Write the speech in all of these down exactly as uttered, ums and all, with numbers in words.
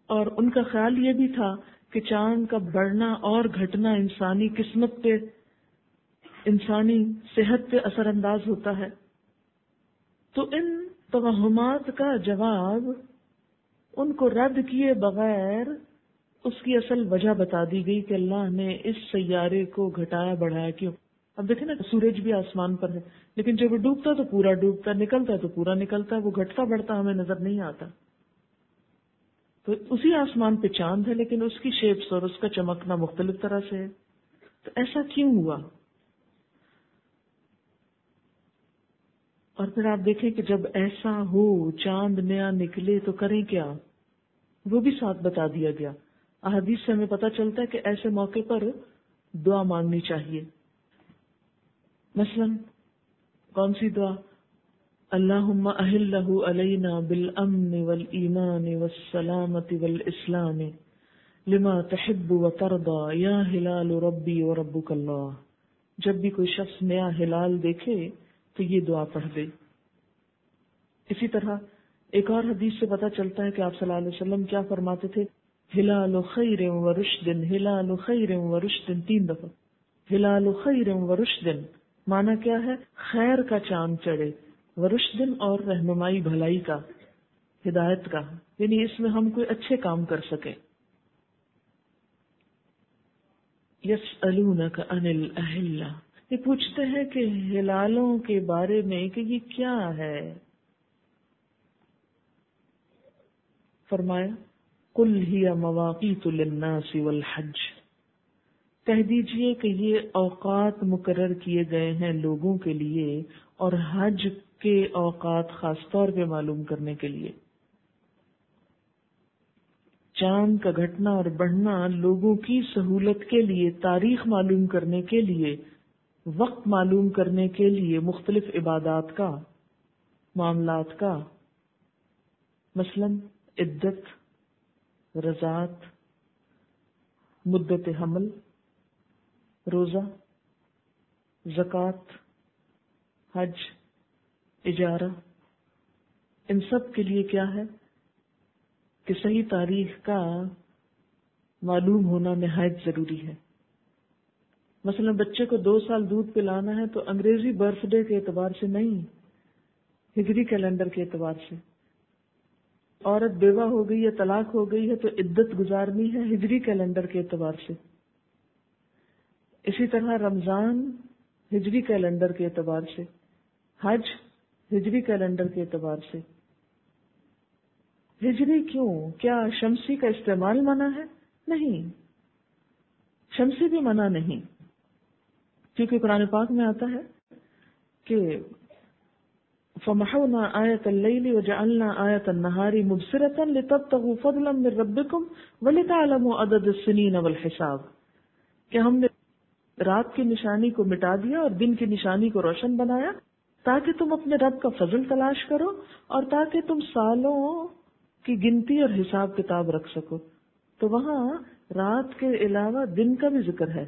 اور ان کا خیال یہ بھی تھا کہ چاند کا بڑھنا اور گھٹنا انسانی قسمت پہ، انسانی صحت پہ اثر انداز ہوتا ہے. تو ان توہمات کا جواب ان کو رد کیے بغیر اس کی اصل وجہ بتا دی گئی کہ اللہ نے اس سیارے کو گھٹایا بڑھایا کیوں. اب دیکھیں نا، سورج بھی آسمان پر ہے، لیکن جب وہ ڈوبتا تو پورا ڈوبتا، نکلتا تو پورا نکلتا، وہ گھٹتا بڑھتا ہمیں نظر نہیں آتا. تو اسی آسمان پہ چاند ہے، لیکن اس کی شیپس اور اس کا چمکنا مختلف طرح سے ہے. تو ایسا کیوں ہوا؟ اور پھر آپ دیکھیں کہ جب ایسا ہو، چاند نیا نکلے تو کریں کیا، وہ بھی ساتھ بتا دیا گیا. احادیث سے ہمیں پتہ چلتا ہے کہ ایسے موقع پر دعا مانگنی چاہیے. مثلا کون سی دعا؟ اللہم اہلہ علینا بالامن والایمان والسلامت والاسلام لما تحب وترضى یا ہلال ربی وربک اللہ. جب بھی کوئی شخص نیا ہلال دیکھے تو یہ دعا پڑھ دے. اسی طرح ایک اور حدیث سے پتہ چلتا ہے کہ آپ صلی اللہ علیہ وسلم کیا فرماتے تھے، ہلال خیر و رشد، ہلال خیر و رشد، تین دفعہ ہلال خیر و رشد. معنی کیا ہے؟ خیر کا چاند چڑھے، ورشد اور رہنمائی، بھلائی کا، ہدایت کا، یعنی اس میں ہم کوئی اچھے کام کر سکیں. یسألونک عن الاہلہ، یہ پوچھتے ہیں کہ ہلالوں کے بارے میں کہ یہ کیا ہے. فرمایا قل ہی مواقیت للناس والحج، کہہ دیجئے کہ یہ اوقات مقرر کیے گئے ہیں لوگوں کے لیے اور حج کے اوقات خاص طور پہ معلوم کرنے کے لیے. چاند کا گھٹنا اور بڑھنا لوگوں کی سہولت کے لیے، تاریخ معلوم کرنے کے لیے، وقت معلوم کرنے کے لیے، مختلف عبادات کا، معاملات کا، مثلا عدت، رضاعت، مدت حمل، روزہ، زکوٰۃ، حج، اجارہ، ان سب کے لیے کیا ہے کہ صحیح تاریخ کا معلوم ہونا نہایت ضروری ہے. مثلا بچے کو دو سال دودھ پلانا ہے تو انگریزی برتھ ڈے کے اعتبار سے نہیں، ہجری کیلنڈر کے اعتبار سے. عورت بیوہ ہو گئی یا طلاق ہو گئی ہے تو عدت گزارنی ہے ہجری کیلنڈر کے اعتبار سے. اسی طرح رمضان ہجری کیلنڈر کے اعتبار سے، حج ہجری کیلنڈر کے اعتبار سے. ہجری کیوں؟ کیا شمسی کا استعمال منع ہے؟ نہیں، شمسی بھی منع نہیں، کیونکہ قرآن پاک میں آتا ہے کہ فَمَحَوْنَا آیَةَ اللَّيْلِ وَجَعَلْنَا آیَةَ النَّهَارِ مُبْصِرَةً لِتَبْتَغُوا فَضْلًا مِّن رَّبِّكُمْ وَلِتَعْلَمُوا عَدَدَ السِّنِينَ وَالْحِسَابَ، کہ ہم نے رات کی نشانی کو مٹا دیا اور دن کی نشانی کو روشن بنایا تاکہ تم اپنے رب کا فضل تلاش کرو اور تاکہ تم سالوں کی گنتی اور حساب کتاب رکھ سکو. تو وہاں رات کے علاوہ دن کا بھی ذکر ہے.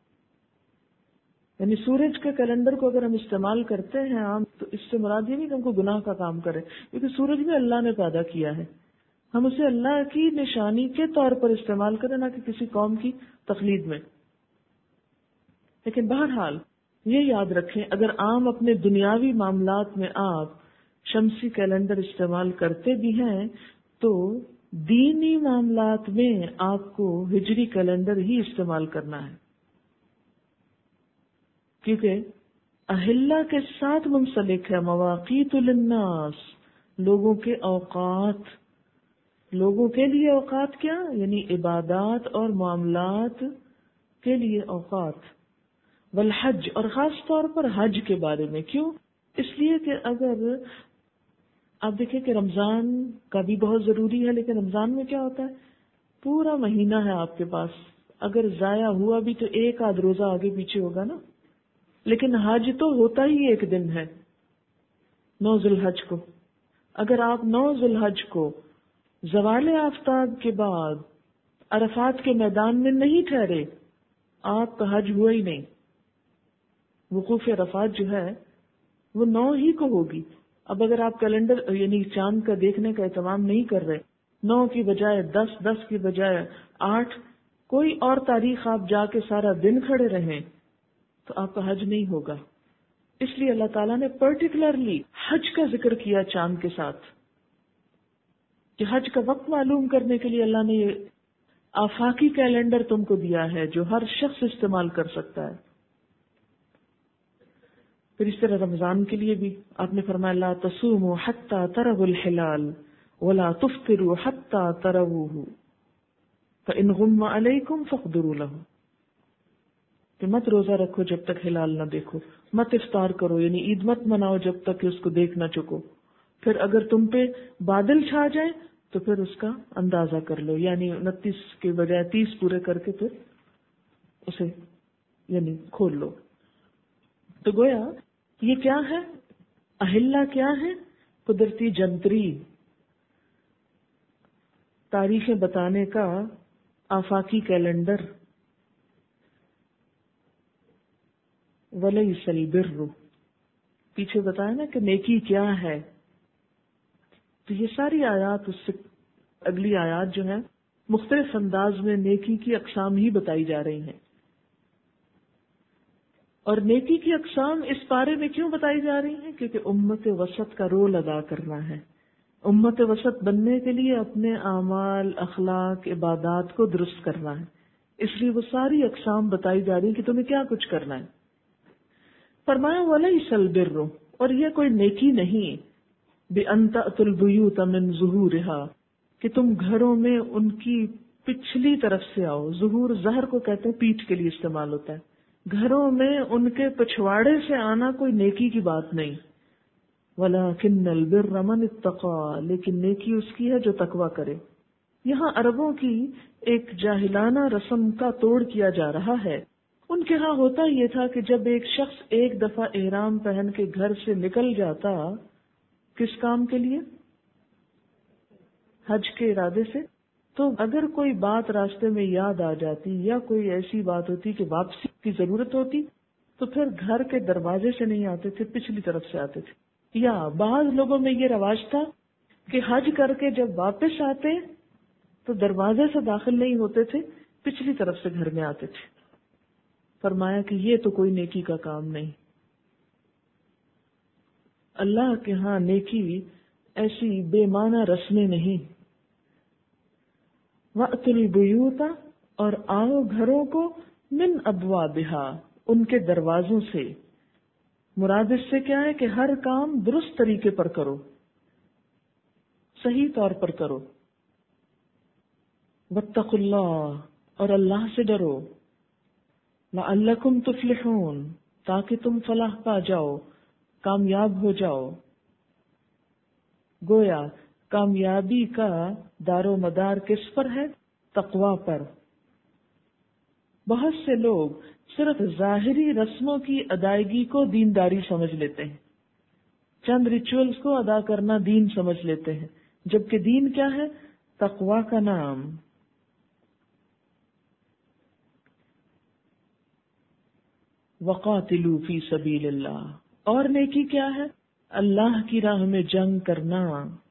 یعنی سورج کے کیلنڈر کو اگر ہم استعمال کرتے ہیں عام، تو اس سے مراد یہ نہیں کہ ہم کو گناہ کا کام کرے، کیونکہ سورج بھی اللہ نے پیدا کیا ہے. ہم اسے اللہ کی نشانی کے طور پر استعمال کریں، نہ کہ کسی قوم کی تقلید میں. لیکن بہرحال یہ یاد رکھیں، اگر عام اپنے دنیاوی معاملات میں آپ شمسی کیلنڈر استعمال کرتے بھی ہیں تو دینی معاملات میں آپ کو ہجری کیلنڈر ہی استعمال کرنا ہے، کیونکہ اہلہ کے ساتھ منسلک ہے مواقیت للناس، لوگوں کے اوقات. لوگوں کے لیے اوقات کیا؟ یعنی عبادات اور معاملات کے لیے اوقات. والحج، اور خاص طور پر حج کے بارے میں. کیوں؟ اس لیے کہ اگر آپ دیکھیں کہ رمضان کا بھی بہت ضروری ہے، لیکن رمضان میں کیا ہوتا ہے، پورا مہینہ ہے آپ کے پاس، اگر ضائع ہوا بھی تو ایک آدھ روزہ آگے پیچھے ہوگا نا. لیکن حج تو ہوتا ہی ایک دن ہے، نو ذی الحج کو. اگر آپ نو ذی الحج کو زوال آفتاب کے بعد عرفات کے میدان میں نہیں ٹھہرے، آپ کا حج ہوا ہی نہیں. وقوف عرفات جو ہے وہ نو ہی کو ہوگی. اب اگر آپ کیلنڈر یعنی چاند کا دیکھنے کا اہتمام نہیں کر رہے نو کی بجائے دس، دس کی بجائے آٹھ، کوئی اور تاریخ آپ جا کے سارا دن کھڑے رہیں تو آپ کا حج نہیں ہوگا. اس لیے اللہ تعالیٰ نے پرٹیکولرلی حج کا ذکر کیا چاند کے ساتھ، کہ حج کا وقت معلوم کرنے کے لیے اللہ نے یہ آفاقی کیلنڈر تم کو دیا ہے جو ہر شخص استعمال کر سکتا ہے. پھر اس طرح رمضان کے لیے بھی آپ نے فرمایا لا تصوموا حتى تروا الحلال ولا تفطروا حتى تروه فإن غم عليكم فاقدروا له، کہ مت روزہ رکھو جب تک ہلال نہ دیکھو، مت افطار کرو یعنی عید مت مناؤ جب تک کہ اس کو دیکھ نہ چکو، پھر اگر تم پہ بادل چھا جائے تو پھر اس کا اندازہ کر لو، یعنی انتیس کے بجائے تیس پورے کر کے پھر اسے یعنی کھول لو. تو گویا یہ کیا ہے؟ اہلا کیا ہے؟ قدرتی جنتری، تاریخیں بتانے کا آفاقی کیلنڈر. وَلَيْسَ الْبِرُّ، پیچھے بتایا نا کہ نیکی کیا ہے. تو یہ ساری آیات، اس سے اگلی آیات جو ہیں مختلف انداز میں نیکی کی اقسام ہی بتائی جا رہی ہیں. اور نیکی کی اقسام اس پارے میں کیوں بتائی جا رہی ہیں؟ کیونکہ امت وسط کا رول ادا کرنا ہے. امت وسط بننے کے لیے اپنے اعمال، اخلاق، عبادات کو درست کرنا ہے، اس لیے وہ ساری اقسام بتائی جا رہی ہیں کہ تمہیں کیا کچھ کرنا ہے. فرمایا وَلَيْسَ الْبِرُّ، اور یہ کوئی نیکی نہیں، بِأَن تَأْتُوا الْبُيُوتَ مِن ظُهُورِهَا، کہ تم گھروں میں ان کی پچھلی طرف سے آؤ. ظہور ظہر کو کہتے ہیں پیٹھ کے لیے استعمال ہوتا ہے. گھروں میں ان کے پچھواڑے سے آنا کوئی نیکی کی بات نہیں. وَلَكِنَّ الْبِرَّ مَنِ اتَّقَىٰ، لیکن نیکی اس کی ہے جو تقوی کرے. یہاں عربوں کی ایک جاہلانہ رسم کا توڑ کیا جا رہا ہے. ان کے ہاں ہوتا یہ تھا کہ جب ایک شخص ایک دفعہ احرام پہن کے گھر سے نکل جاتا کس کام کے لیے؟ حج کے ارادے سے، تو اگر کوئی بات راستے میں یاد آ جاتی یا کوئی ایسی بات ہوتی کہ واپسی کی ضرورت ہوتی تو پھر گھر کے دروازے سے نہیں آتے تھے، پچھلی طرف سے آتے تھے. یا بعض لوگوں میں یہ رواج تھا کہ حج کر کے جب واپس آتے تو دروازے سے داخل نہیں ہوتے تھے، پچھلی طرف سے گھر میں آتے تھے. فرمایا کہ یہ تو کوئی نیکی کا کام نہیں. اللہ کے ہاں نیکی ایسی بے معنی رسمیں نہیں. وَأْتُوا الْبُيُوتَ، اور آؤ گھروں کو، من ابوابہا، ان کے دروازوں سے. مراد اس سے کیا ہے کہ ہر کام درست طریقے پر کرو، صحیح طور پر کرو. واتقوا اللہ، اور اللہ سے ڈرو. لعلکم تفلحون، تاکہ تم فلاح پا جاؤ، کامیاب ہو جاؤ. گویا کامیابی کا دار و مدار کس پر ہے؟ تقوی پر. بہت سے لوگ صرف ظاہری رسموں کی ادائیگی کو دینداری سمجھ لیتے ہیں، چند ریچولز کو ادا کرنا دین سمجھ لیتے ہیں، جبکہ دین کیا ہے؟ تقوی کا نام. وقاتلوا فی سبیل اللہ، اور نیکی کیا ہے؟ اللہ کی راہ میں جنگ کرنا.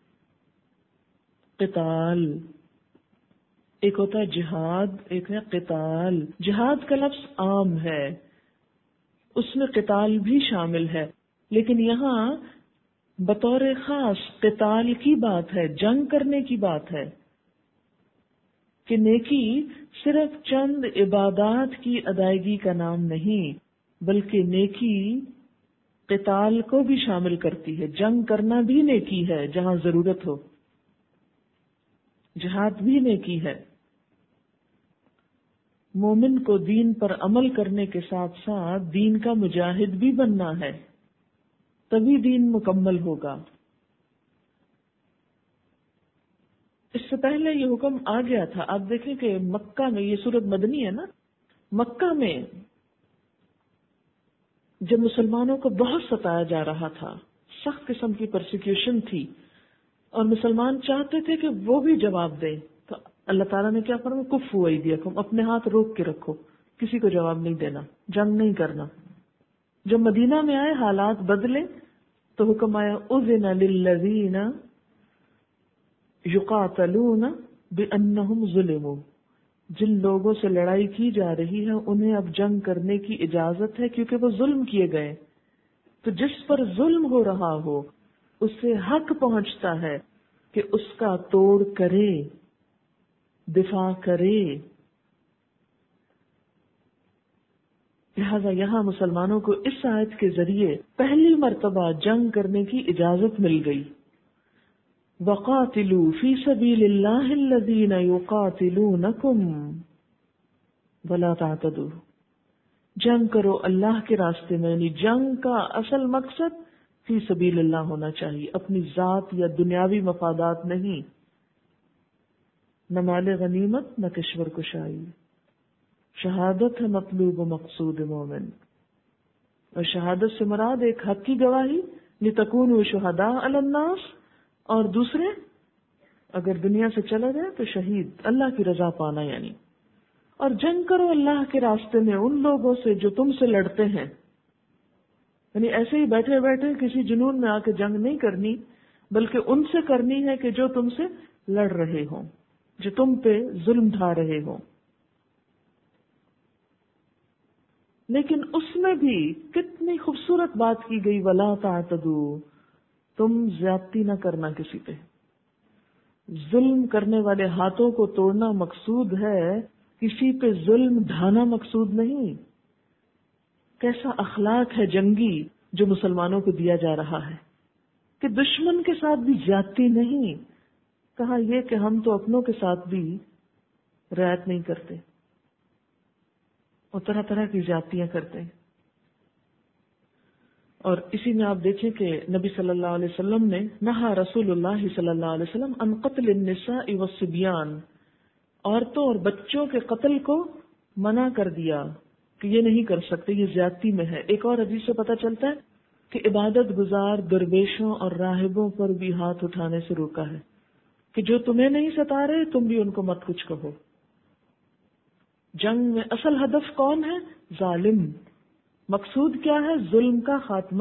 قتال ایک ہوتا ہے جہاد، ایک ہے قتال. جہاد کا لفظ عام ہے، اس میں قتال بھی شامل ہے، لیکن یہاں بطور خاص قتال کی بات ہے، جنگ کرنے کی بات ہے. کہ نیکی صرف چند عبادات کی ادائیگی کا نام نہیں، بلکہ نیکی قتال کو بھی شامل کرتی ہے. جنگ کرنا بھی نیکی ہے جہاں ضرورت ہو، جہاد بھی نیکی ہے. مومن کو دین پر عمل کرنے کے ساتھ ساتھ دین کا مجاہد بھی بننا ہے، تبھی دین مکمل ہوگا. اس سے پہلے یہ حکم آ گیا تھا. آپ دیکھیں کہ مکہ میں، یہ سورت مدنی ہے نا، مکہ میں جب مسلمانوں کو بہت ستایا جا رہا تھا، سخت قسم کی پرسیکیوشن تھی، اور مسلمان چاہتے تھے کہ وہ بھی جواب دیں، تو اللہ تعالیٰ نے کیا فرمایا؟ کفوا ایدیکم، اپنے ہاتھ روک کے رکھو، کسی کو جواب نہیں دینا، جنگ نہیں کرنا. جب مدینہ میں آئے حالات بدلے تو حکم آیا اذن للذین یقاتلون بأنہم ظلموا، جن لوگوں سے لڑائی کی جا رہی ہے انہیں اب جنگ کرنے کی اجازت ہے کیونکہ وہ ظلم کیے گئے. تو جس پر ظلم ہو رہا ہو اسے حق پہنچتا ہے کہ اس کا توڑ کرے، دفاع کرے. لہذا یہاں مسلمانوں کو اس آیت کے ذریعے پہلی مرتبہ جنگ کرنے کی اجازت مل گئی. وَقَاتِلُوا فِي سَبِيلِ اللَّهِ الَّذِينَ يُقَاتِلُونَكُمْ وَلَا تَعْتَدُوا، جنگ کرو اللہ کے راستے میں. یعنی جنگ کا اصل مقصد فی سبیل اللہ ہونا چاہیے، اپنی ذات یا دنیاوی مفادات نہیں، نہ مال غنیمت نہ کشور کشائی. شہادت ہے مطلوب و مقصود مومن، اور شہادت سے مراد ایک حق کی گواہی لِتَكُونُوا شُهَدَاءَ عَلَى النَّاسِ، اور دوسرے اگر دنیا سے چلا جائے تو شہید، اللہ کی رضا پانا. یعنی اور جنگ کرو اللہ کے راستے میں ان لوگوں سے جو تم سے لڑتے ہیں. یعنی ایسے ہی بیٹھے بیٹھے کسی جنون میں آ کے جنگ نہیں کرنی، بلکہ ان سے کرنی ہے کہ جو تم سے لڑ رہے ہوں، جو تم پہ ظلم ڈھا رہے ہوں. لیکن اس میں بھی کتنی خوبصورت بات کی گئی، وَلَا تَعْتَدُوا، تم زیادتی نہ کرنا کسی پہ. ظلم کرنے والے ہاتھوں کو توڑنا مقصود ہے، کسی پہ ظلم ڈھانا مقصود نہیں. کیسا اخلاق ہے جنگی جو مسلمانوں کو دیا جا رہا ہے کہ دشمن کے ساتھ بھی زیادتی نہیں. کہا یہ کہ ہم تو اپنوں کے ساتھ بھی رعایت نہیں کرتے اور طرح طرح کی زیادتیاں کرتے ہیں. اور اسی میں آپ دیکھیں کہ نبی صلی اللہ علیہ وسلم نے نہا رسول اللہ صلی اللہ علیہ وسلم عن قتل النساء والصبیان، عورتوں اور بچوں کے قتل کو منع کر دیا کہ یہ نہیں کر سکتے، یہ زیادتی میں ہے. ایک اور حدیث سے پتہ چلتا ہے کہ عبادت گزار درویشوں اور راہبوں پر بھی ہاتھ اٹھانے سے روکا ہے کہ جو تمہیں نہیں ستا رہے تم بھی ان کو مت کچھ کہو. جنگ میں اصل ہدف کون ہے؟ ظالم. مقصود کیا ہے؟ ظلم کا خاتمہ.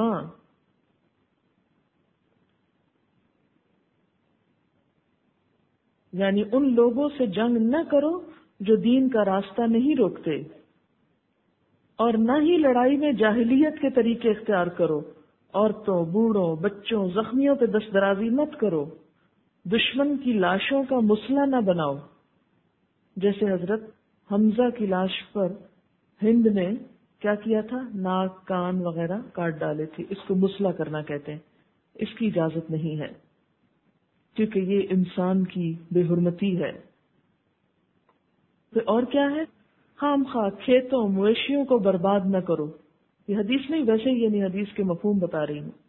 یعنی ان لوگوں سے جنگ نہ کرو جو دین کا راستہ نہیں روکتے، اور نہ ہی لڑائی میں جاہلیت کے طریقے اختیار کرو. عورتوں، بوڑھوں، بچوں، زخمیوں پہ دست درازی مت کرو. دشمن کی لاشوں کا مسئلہ نہ بناؤ، جیسے حضرت حمزہ کی لاش پر ہند نے کیا کیا تھا، ناک کان وغیرہ کاٹ ڈالے تھے. اس کو مسئلہ کرنا کہتے ہیں. اس کی اجازت نہیں ہے کیونکہ یہ انسان کی بے حرمتی ہے. پھر اور کیا ہے؟ خام خواہ کھیتوں مویشیوں کو برباد نہ کرو. یہ حدیث نہیں، ویسے ہی یعنی حدیث کے مفہوم بتا رہی ہوں.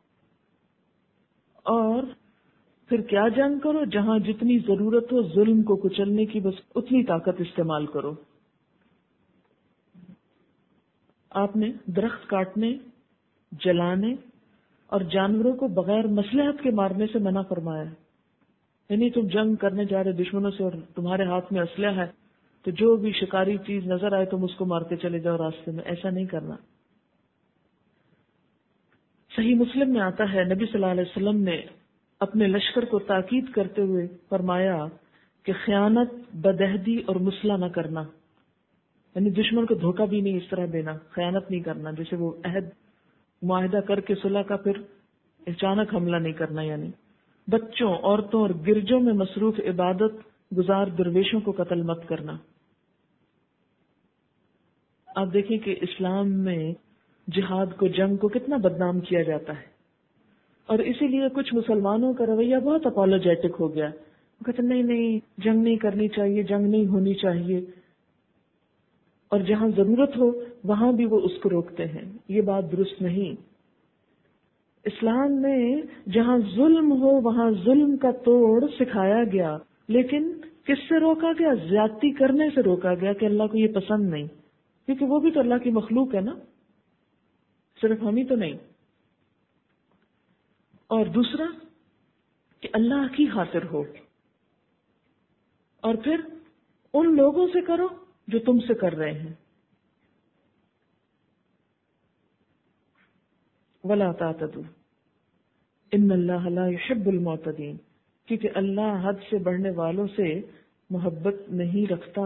اور پھر کیا جنگ کرو؟ جہاں جتنی ضرورت ہو ظلم کو کچلنے کی بس اتنی طاقت استعمال کرو. آپ نے درخت کاٹنے، جلانے اور جانوروں کو بغیر مصلحت کے مارنے سے منع فرمایا ہے. یعنی تم جنگ کرنے جا رہے دشمنوں سے اور تمہارے ہاتھ میں اسلحہ ہے تو جو بھی شکاری چیز نظر آئے تم اس کو مارتے چلے جاؤ راستے میں. ایسا نہیں کرنا. صحیح مسلم میں آتا ہے نبی صلی اللہ علیہ وسلم نے اپنے لشکر کو تاکید کرتے ہوئے فرمایا کہ خیانت، بدعہدی اور مسلح نہ کرنا. یعنی دشمن کو دھوکہ بھی نہیں اس طرح دینا، خیانت نہیں کرنا، جیسے وہ عہد معاہدہ کر کے صلح کا پھر اچانک حملہ نہیں کرنا. یعنی بچوں، عورتوں اور گرجوں میں مصروف عبادت گزار درویشوں کو قتل مت کرنا. آپ دیکھیں کہ اسلام میں جہاد کو، جنگ کو کتنا بدنام کیا جاتا ہے، اور اسی لیے کچھ مسلمانوں کا رویہ بہت اپولوجیٹک ہو گیا. وہ کہتے نہیں نہیں جنگ نہیں کرنی چاہیے، جنگ نہیں ہونی چاہیے، اور جہاں ضرورت ہو وہاں بھی وہ اس کو روکتے ہیں. یہ بات درست نہیں. اسلام میں جہاں ظلم ہو وہاں ظلم کا توڑ سکھایا گیا، لیکن کس سے روکا گیا؟ زیادتی کرنے سے روکا گیا کہ اللہ کو یہ پسند نہیں، کیونکہ وہ بھی تو اللہ کی مخلوق ہے نا، صرف ہم ہی تو نہیں. اور دوسرا کہ اللہ کی خاطر ہو، اور پھر ان لوگوں سے کرو جو تم سے کر رہے ہیں. وَلَا تَعْتَدُوا إِنَّ اللَّهَ لَا يُحِبُّ الْمُعْتَدِينَ. کیونکہ اللہ حد سے بڑھنے والوں سے محبت نہیں رکھتا،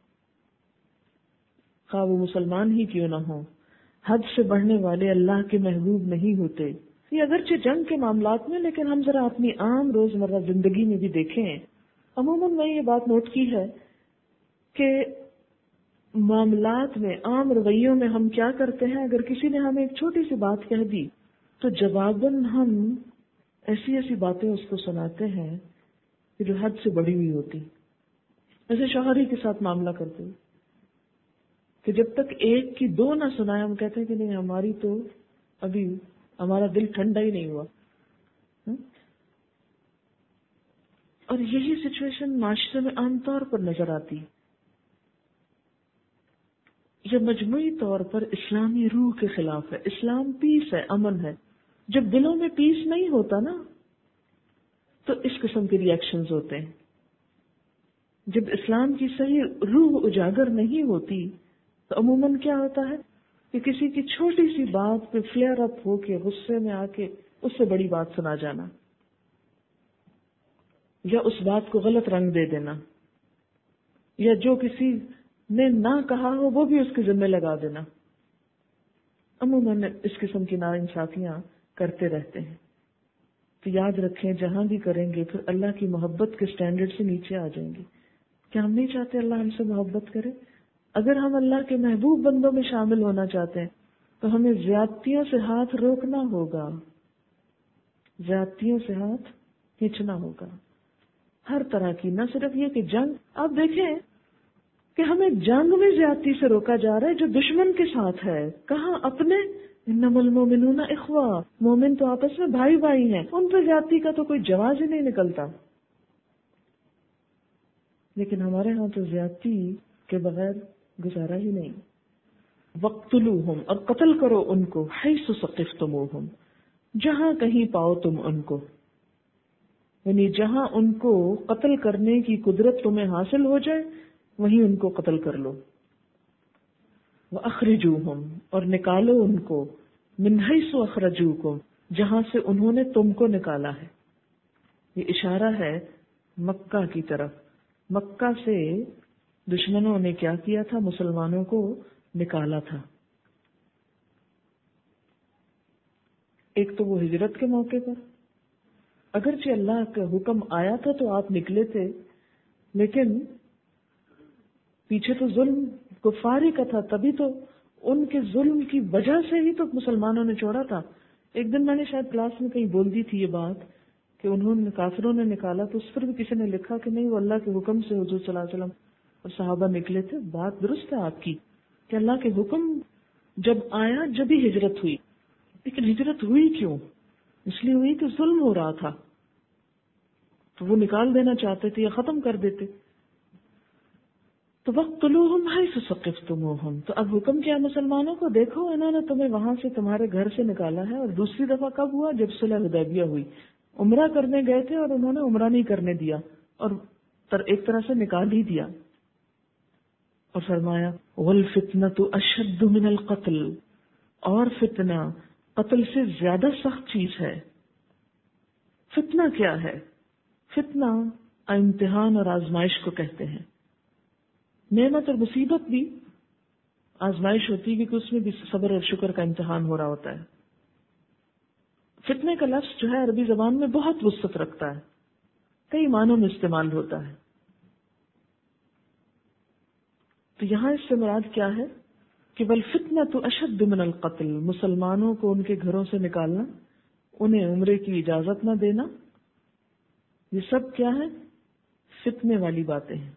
خواہ وہ مسلمان ہی کیوں نہ ہو، حد سے بڑھنے والے اللہ کے محبوب نہیں ہوتے۔ یہ اگرچہ جنگ کے معاملات میں، لیکن ہم ذرا اپنی عام روزمرہ زندگی میں بھی دیکھیں، عموماً میں یہ بات نوٹ کی ہے کہ معاملات میں، عام رویوں میں ہم کیا کرتے ہیں، اگر کسی نے ہمیں ایک چھوٹی سی بات کہہ دی تو جواباً ہم ایسی ایسی باتیں اس کو سناتے ہیں کہ جو حد سے بڑی ہوئی ہوتی، ایسے شوہر ہی کے ساتھ معاملہ کرتے ہوئے کہ جب تک ایک کی دو نہ سنائے ہم کہتے ہیں کہ نہیں، ہماری تو ابھی ہمارا دل ٹھنڈا ہی نہیں ہوا۔ اور یہی سچویشن معاشرے میں عام طور پر نظر آتی ہے۔ یہ مجموعی طور پر اسلامی روح کے خلاف ہے۔ اسلام پیس ہے، امن ہے۔ جب دلوں میں پیس نہیں ہوتا نا تو اس قسم کے ری ایکشنز ہوتے ہیں۔ جب اسلام کی صحیح روح اجاگر نہیں ہوتی تو عموماً کیا ہوتا ہے کہ کسی کی چھوٹی سی بات پہ فلیئر اپ ہو کے، غصے میں آ کے اس سے بڑی بات سنا جانا، یا اس بات کو غلط رنگ دے دینا، یا جو کسی نے نہ کہا ہو وہ بھی اس کے ذمہ لگا دینا۔ عموماً اس قسم کی ناانصافیاں کرتے رہتے ہیں۔ تو یاد رکھیں، جہاں بھی کریں گے پھر اللہ کی محبت کے سٹینڈرڈ سے نیچے آ جائیں گے۔ کیا ہم نہیں چاہتے اللہ ہم سے محبت کرے؟ اگر ہم اللہ کے محبوب بندوں میں شامل ہونا چاہتے ہیں تو ہمیں زیادتیوں سے ہاتھ روکنا ہوگا، زیادتیوں سے ہاتھ کھینچنا ہوگا، ہر طرح کی، نہ صرف یہ کہ جنگ۔ آپ دیکھیں کہ ہمیں جنگ میں زیادتی سے روکا جا رہا ہے جو دشمن کے ساتھ ہے۔ کہاں؟ اپنے انما المؤمنون اخوہ، مومن تو آپس میں بھائی بھائی ہیں، ان پہ زیادتی کا تو کوئی جواز ہی نہیں نکلتا۔ لیکن ہمارے ہاں تو زیادتی کے بغیر گزارا ہی نہیں۔ وَاقْتُلُوهُمْ، اور قتل کرو ان کو، حَيْثُ ثَقِفْتُمُوهُمْ، جہاں کہیں پاؤ تم ان کو، یعنی جہاں ان کو قتل کرنے کی قدرت تمہیں حاصل ہو جائے وہیں ان کو قتل کر لو۔ وَأَخْرِجُوهُمْ، اور نکالو ان کو، مِنْ حَيْثُ أَخْرَجُوكُمْ، جہاں سے انہوں نے تم کو نکالا ہے۔ یہ اشارہ ہے مکہ کی طرف۔ مکہ سے دشمنوں نے کیا کیا تھا؟ مسلمانوں کو نکالا تھا۔ ایک تو وہ ہجرت کے موقع پر، اگرچہ اللہ کا حکم آیا تھا تو آپ نکلے تھے، لیکن پیچھے تو ظلم کفاری کا تھا، تبھی تو ان کے ظلم کی وجہ سے ہی تو مسلمانوں نے چھوڑا تھا۔ ایک دن میں نے شاید کلاس میں کہیں بول دی تھی یہ بات کہ انہوں نے کافروں نے نکالا، تو اس پر بھی کسی نے لکھا کہ نہیں، وہ اللہ کے حکم سے حضور صلی اللہ علیہ وسلم اور صحابہ نکلے تھے۔ بات درست ہے آپ کی کہ اللہ کے حکم جب آیا جب ہی ہجرت ہوئی، لیکن ہجرت ہوئی کیوں؟ اس لیے ہوئی کہ ظلم ہو رہا تھا، تو وہ نکال دینا چاہتے تھے یا ختم کر دیتے۔ تو وَاقْتُلُوهُمْ حَيْثُ ثَقِفْتُمُوهُمْ، تو اب حکم کیا مسلمانوں کو؟ دیکھو انہوں نے تمہیں وہاں سے تمہارے گھر سے نکالا ہے، اور دوسری دفعہ کب ہوا؟ جب صلح حدیبیہ ہوئی۔ عمرہ کرنے گئے تھے اور انہوں نے عمرہ نہیں کرنے دیا اور ایک طرح سے نکال ہی دیا، اور فرمایا وَالْفِتْنَةُ أَشَدُّ مِنَ الْقَتْلِ، اور فتنہ قتل سے زیادہ سخت چیز ہے۔ فتنہ کیا ہے؟ فتنہ امتحان اور آزمائش کو کہتے ہیں۔ نعمت اور مصیبت بھی آزمائش ہوتی ہے کہ اس میں بھی صبر اور شکر کا امتحان ہو رہا ہوتا ہے۔ فتنے کا لفظ جو ہے عربی زبان میں بہت وسعت رکھتا ہے، کئی معنوں میں استعمال ہوتا ہے۔ تو یہاں اس سے مراد کیا ہے کہ وَالْفِتْنَةُ أَشَدُّ مِنَ الْقَتْلِ، مسلمانوں کو ان کے گھروں سے نکالنا، انہیں عمرے کی اجازت نہ دینا، یہ سب کیا ہے؟ فتنے والی باتیں ہیں۔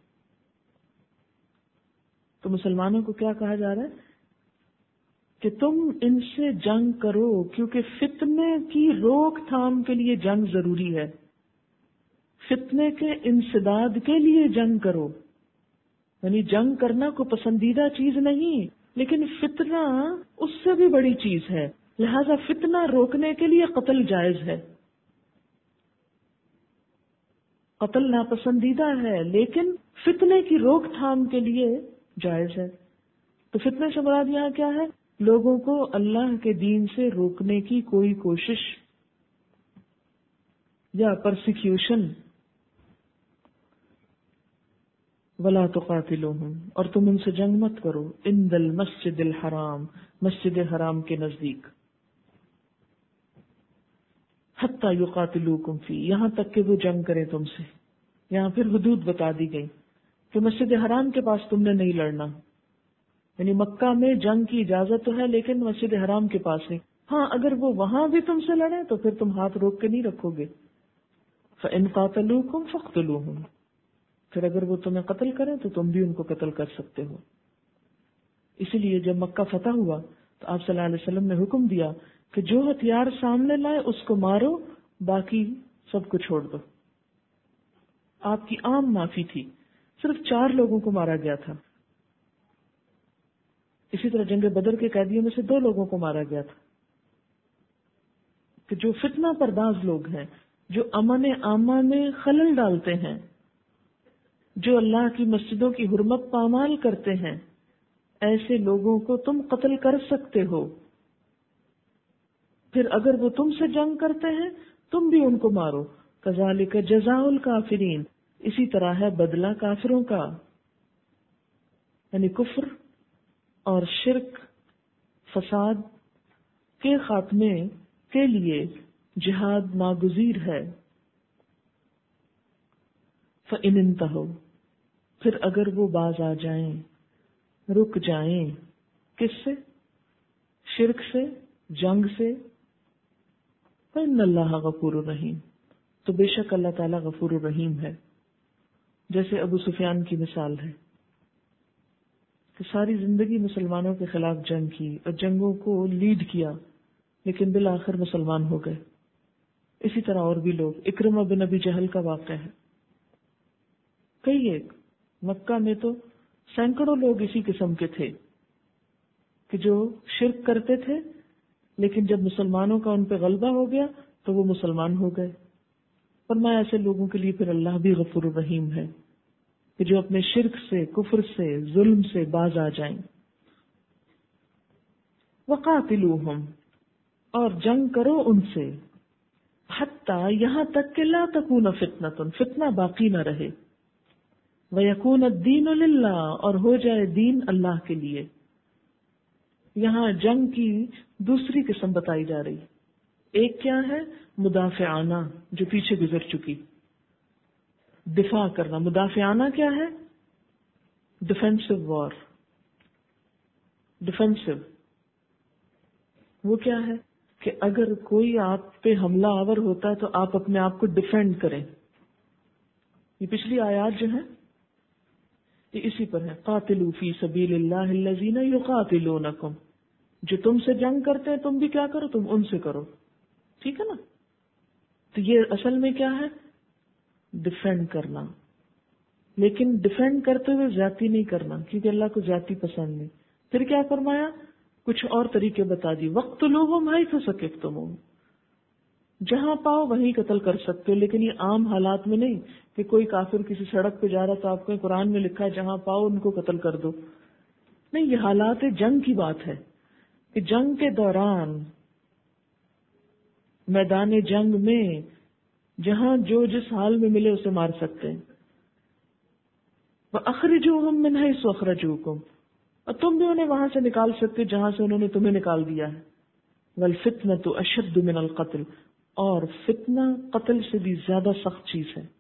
تو مسلمانوں کو کیا کہا جا رہا ہے کہ تم ان سے جنگ کرو، کیونکہ فتنے کی روک تھام کے لیے جنگ ضروری ہے۔ فتنے کے انسداد کے لیے جنگ کرو، یعنی جنگ کرنا کو پسندیدہ چیز نہیں، لیکن فتنہ اس سے بھی بڑی چیز ہے، لہذا فتنہ روکنے کے لیے قتل جائز ہے۔ قتل ناپسندیدہ ہے لیکن فتنے کی روک تھام کے لیے جائز ہے۔ تو فتنے سے مراد یہاں کیا ہے؟ لوگوں کو اللہ کے دین سے روکنے کی کوئی کوشش یا پرسیکیوشن ولا تقاتلوہم، اور تم ان سے جنگ مت کرو، عند المسجد الحرام، مسجد حرام کے نزدیک، حتی یقاتلوکم فی، یہاں تک کہ وہ جنگ کریں تم سے. یہاں پھر حدود بتا دی گئی کہ مسجد حرام کے پاس تم نے نہیں لڑنا، یعنی مکہ میں جنگ کی اجازت تو ہے لیکن مسجد حرام کے پاس نہیں. ہاں اگر وہ وہاں بھی تم سے لڑے تو پھر تم ہاتھ روک کے نہیں رکھو گے. فَإِن قَاتَلُوكُمْ فَاقْتُلُوهُمْ، پھر اگر وہ تمہیں قتل کریں تو تم بھی ان کو قتل کر سکتے ہو. اسی لیے جب مکہ فتح ہوا تو آپ صلی اللہ علیہ وسلم نے حکم دیا کہ جو ہتھیار سامنے لائے اس کو مارو، باقی سب کو چھوڑ دو. آپ کی عام معافی تھی، صرف چار لوگوں کو مارا گیا تھا. اسی طرح جنگ بدر کے قیدیوں میں سے دو لوگوں کو مارا گیا تھا کہ جو فتنہ پرداز لوگ ہیں، جو امن عامہ میں خلل ڈالتے ہیں، جو اللہ کی مسجدوں کی حرمت پامال کرتے ہیں، ایسے لوگوں کو تم قتل کر سکتے ہو. پھر اگر وہ تم سے جنگ کرتے ہیں تم بھی ان کو مارو. کذالک جزاء الکافرین، اسی طرح ہے بدلہ کافروں کا. یعنی کفر اور شرک فساد کے خاتمے کے لیے جہاد ناگزیر ہے. فَإِنِ انْتَهُوا، پھر اگر وہ باز آ جائیں، رک جائیں، کس سے؟ شرک سے، جنگ سے. فَإِنَّ اللَّهَ غَفُورٌ رَحِيمٌ، تو بے شک اللہ تعالیٰ غفور الرحیم ہے. جیسے ابو سفیان کی مثال ہے کہ ساری زندگی مسلمانوں کے خلاف جنگ کی اور جنگوں کو لیڈ کیا لیکن بالآخر مسلمان ہو گئے. اسی طرح اور بھی لوگ، اکرمہ بن ابی جہل کا واقعہ ہے. کئی ایک مکہ میں تو سینکڑوں لوگ اسی قسم کے تھے کہ جو شرک کرتے تھے لیکن جب مسلمانوں کا ان پہ غلبہ ہو گیا تو وہ مسلمان ہو گئے. فرمایا ایسے لوگوں کے لیے پھر اللہ بھی غفور الرحیم ہے کہ جو اپنے شرک سے، کفر سے، ظلم سے باز آ جائیں. وقاتلوہم، اور جنگ کرو ان سے، حتی یہاں تک کہ لا تکون فتنۃ، فتنہ باقی نہ رہے، ویکون الدین للہ، اور ہو جائے دین اللہ کے لیے. یہاں جنگ کی دوسری قسم بتائی جا رہی. ایک کیا ہے؟ مدافعانہ، جو پیچھے گزر چکی، دفاع کرنا. مدافعانہ کیا ہے؟ ڈیفینسو وار. ڈیفینسو وہ کیا ہے کہ اگر کوئی آپ پہ حملہ آور ہوتا ہے تو آپ اپنے آپ کو ڈیفینڈ کریں. یہ پچھلی آیات جو ہیں یہ اسی پر ہے. قاتلوا فی سبیل اللہ الذین یقاتلونکم، جو تم سے جنگ کرتے ہیں تم بھی کیا کرو، تم ان سے کرو. ٹھیک ہے نا؟ تو یہ اصل میں کیا ہے؟ ڈیفینڈ کرنا. لیکن ڈیفینڈ کرتے ہوئے زیادتی نہیں کرنا کیونکہ اللہ کو زیادتی پسند نہیں. پھر کیا فرمایا؟ کچھ اور طریقے بتا دی. وقتلوہم حیث ثقفتموہم، جہاں پاؤ وہیں قتل کر سکتے ہو. لیکن یہ عام حالات میں نہیں کہ کوئی کافر کسی سڑک پہ جا رہا تو آپ کو قرآن میں لکھا ہے جہاں پاؤ ان کو قتل کر دو. نہیں، یہ حالات جنگ کی بات ہے کہ جنگ کے دوران میدان جنگ میں جہاں جو جس حال میں ملے اسے مار سکتے ہیں. وَأَخْرِجُوهُم مِّنْ حَيْثُ أَخْرَجُوكُمْ، اور تم بھی انہیں وہاں سے نکال سکتے جہاں سے انہوں نے تمہیں نکال دیا ہے. وَالْفِتْنَةُ أَشَدُّ مِنَ الْقَتْلِ، اور فتنہ قتل سے بھی زیادہ سخت چیز ہے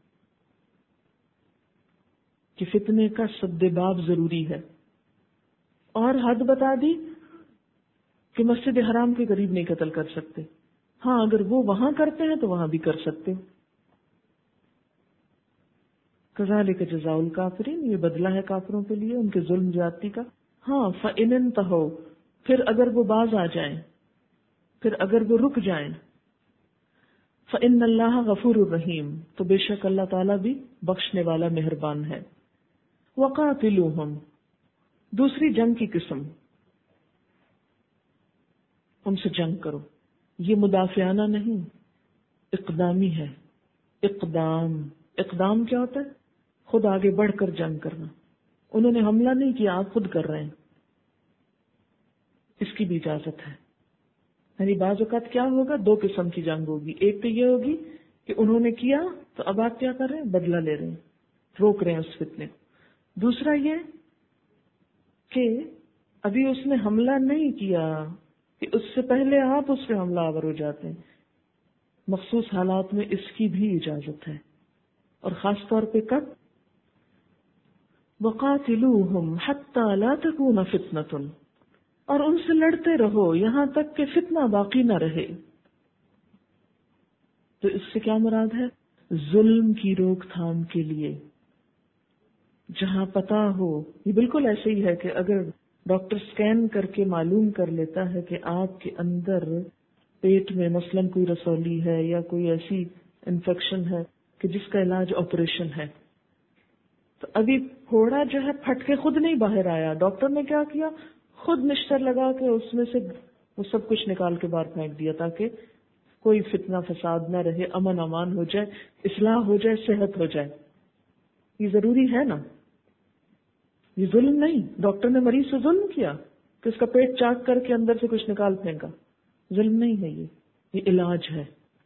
کہ فتنے کا سد باب ضروری ہے. اور حد بتا دی کہ مسجد حرام کے قریب نہیں قتل کر سکتے. ہاں اگر وہ وہاں کرتے ہیں تو وہاں بھی کر سکتے. کذالک جزاء الکافرین، یہ بدلہ ہے کافروں کے لیے ان کے ظلم زیادتی کا. ہاں فإن انتہوا، پھر اگر وہ باز آ جائیں، پھر اگر وہ رک جائیں. فإن اللہ غفور الرحیم، تو بے شک اللہ تعالیٰ بھی بخشنے والا مہربان ہے. وقاتلوہم، دوسری جنگ کی قسم، ان سے جنگ کرو. یہ مدافعانہ نہیں، اقدامی ہے. اقدام اقدام کیا ہوتا ہے؟ خود آگے بڑھ کر جنگ کرنا. انہوں نے حملہ نہیں کیا، آپ خود کر رہے ہیں. اس کی بھی اجازت ہے. یعنی بعض اوقات کیا ہوگا؟ دو قسم کی جنگ ہوگی. ایک تو یہ ہوگی کہ انہوں نے کیا تو اب آپ کیا کر رہے ہیں؟ بدلہ لے رہے ہیں، روک رہے ہیں اس فتنے کو. دوسرا یہ کہ ابھی اس نے حملہ نہیں کیا کہ اس سے پہلے آپ اس پہ حملہ آور ہو جاتے ہیں. مخصوص حالات میں اس کی بھی اجازت ہے، اور خاص طور پہ کب؟ وَقَاتِلُوهُمْ حَتَّى لَا تَكُونَ فِتْنَةٌ، اور ان سے لڑتے رہو یہاں تک کہ فتنہ باقی نہ رہے. تو اس سے کیا مراد ہے؟ ظلم کی روک تھام کے لیے. جہاں پتا ہو، یہ بالکل ایسے ہی ہے کہ اگر ڈاکٹر سکین کر کے معلوم کر لیتا ہے کہ آپ کے اندر پیٹ میں مثلاً کوئی رسولی ہے یا کوئی ایسی انفیکشن ہے کہ جس کا علاج آپریشن ہے، تو ابھی پھوڑا جو ہے پھٹ کے خود نہیں باہر آیا، ڈاکٹر نے کیا کیا؟ خود مشتر لگا کے اس میں سے وہ سب کچھ نکال کے باہر پھینک دیا تاکہ کوئی فتنہ فساد نہ رہے، امن امان ہو جائے، اصلاح ہو جائے، صحت ہو جائے. یہ ضروری ہے نا؟ یہ ظلم نہیں. ڈاکٹر نے مریض سے ظلم کیا کہ اس کا پیٹ چاک کر کے اندر سے کچھ نکال پھینکا. ظلم نہیں ہے، یہ یہ علاج ہے.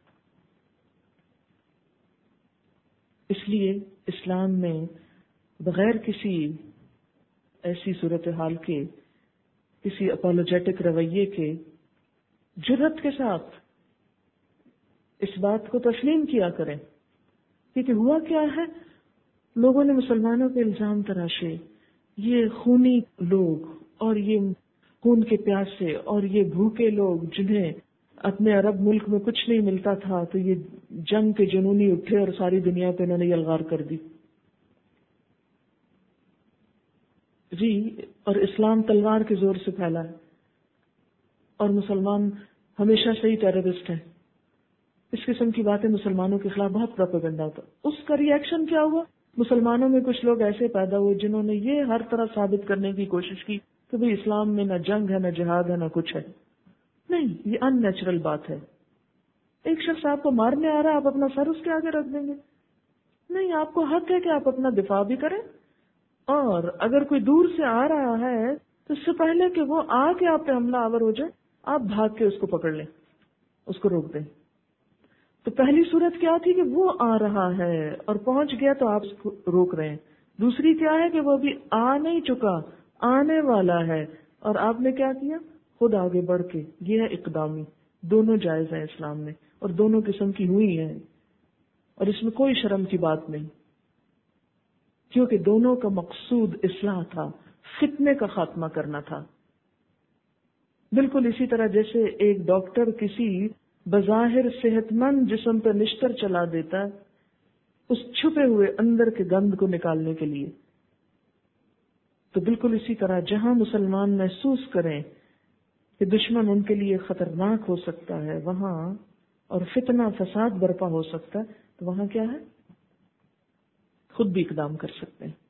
اس لیے اسلام میں بغیر کسی ایسی صورتحال کے، کسی اپولوجیٹک رویے کے، جرأت کے ساتھ اس بات کو تسلیم کیا کریں. کیونکہ ہوا کیا ہے، لوگوں نے مسلمانوں پہ الزام تراشے، یہ خونی لوگ اور یہ خون کے پیاسے اور یہ بھوکے لوگ جنہیں اپنے عرب ملک میں کچھ نہیں ملتا تھا، تو یہ جنگ کے جنونی اٹھے اور ساری دنیا پہ انہوں نے یلغار کر دی. جی، اور اسلام تلوار کے زور سے پھیلا ہے، اور مسلمان ہمیشہ سے ہی ٹیررسٹ ہیں. اس قسم کی باتیں مسلمانوں کے خلاف بہت پروپیگنڈا ہوتا. اس کا ری ایکشن کیا ہوا؟ مسلمانوں میں کچھ لوگ ایسے پیدا ہوئے جنہوں نے یہ ہر طرح ثابت کرنے کی کوشش کی کہ بھئی اسلام میں نہ جنگ ہے، نہ جہاد ہے، نہ کچھ ہے. نہیں، یہ ان نیچرل بات ہے. ایک شخص آپ کو مارنے آ رہا ہے، آپ اپنا سر اس کے آگے رکھ دیں گے؟ نہیں، آپ کو حق ہے کہ آپ اپنا دفاع بھی کریں، اور اگر کوئی دور سے آ رہا ہے تو اس سے پہلے کہ وہ آ کے آپ پہ حملہ آور ہو جائے، آپ بھاگ کے اس کو پکڑ لیں، اس کو روک دیں. تو پہلی صورت کیا تھی کہ وہ آ رہا ہے اور پہنچ گیا تو آپ اس کو روک رہے ہیں. دوسری کیا ہے کہ وہ ابھی آ نہیں چکا، آنے والا ہے، اور آپ نے کیا کیا؟ خود آگے بڑھ کے. یہ ہے اقدامی. دونوں جائز ہیں اسلام میں، اور دونوں قسم کی ہوئی ہیں، اور اس میں کوئی شرم کی بات نہیں، کیونکہ دونوں کا مقصود اصلاح تھا، فتنے کا خاتمہ کرنا تھا. بالکل اسی طرح جیسے ایک ڈاکٹر کسی بظاہر صحت مند جسم پر نشتر چلا دیتا ہے اس چھپے ہوئے اندر کے گند کو نکالنے کے لیے، تو بالکل اسی طرح جہاں مسلمان محسوس کریں کہ دشمن ان کے لیے خطرناک ہو سکتا ہے وہاں، اور فتنہ فساد برپا ہو سکتا ہے، تو وہاں کیا ہے؟ خود بھی اقدام کر سکتے ہیں.